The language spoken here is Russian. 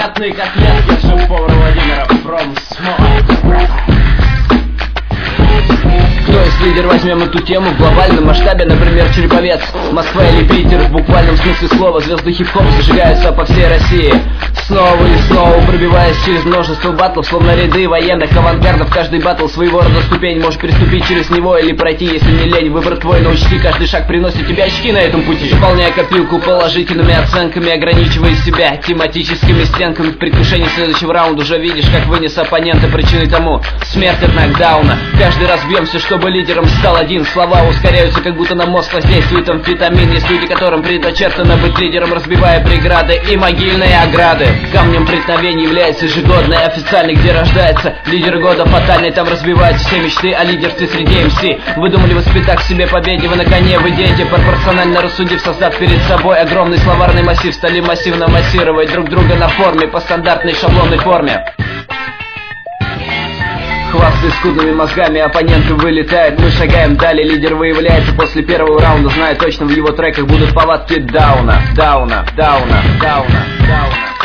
Мятные котлетки, шеф-повар Владимира Промсмол. Кто из лидер? Возьмем эту тему в глобальном масштабе, например, Череповец, Москва или Питер. В буквальном смысле слова звезды хип-хоп зажигаются по всей России. Снова и снова пробиваясь через множество батлов, словно ряды военных авангардов. Каждый батл своего рода ступень, можешь переступить через него или пройти, если не лень. Выбор твой, но учти, каждый шаг приносит тебе очки на этом пути. Заполняя копилку положительными оценками, ограничивая себя тематическими стенками. В предвкушении следующего раунда уже видишь, как вынес оппонента причиной тому смерть от нокдауна. Каждый раз бьемся, чтобы лидером стал один. Слова ускоряются, как будто на мозг воздействует амфетамин. Есть люди, которым предначертано быть лидером, разбивая преграды и могильные ограды. Камнем преткновения является ежегодный официальный, где рождается лидер года фатальный. Там разбиваются все мечты о лидерстве среди МС. Вы думали, воспитав в себе победе, вы на коне, вы идете пропорционально рассудив, создав перед собой огромный словарный массив. Стали массивно массировать друг друга на форме, по стандартной шаблонной форме. Хвастаясь скудными мозгами, оппоненты вылетают. Мы шагаем далее, лидер выявляется после первого раунда, зная точно, в его треках будут повадки дауна, дауна, дауна, дауна, дауна.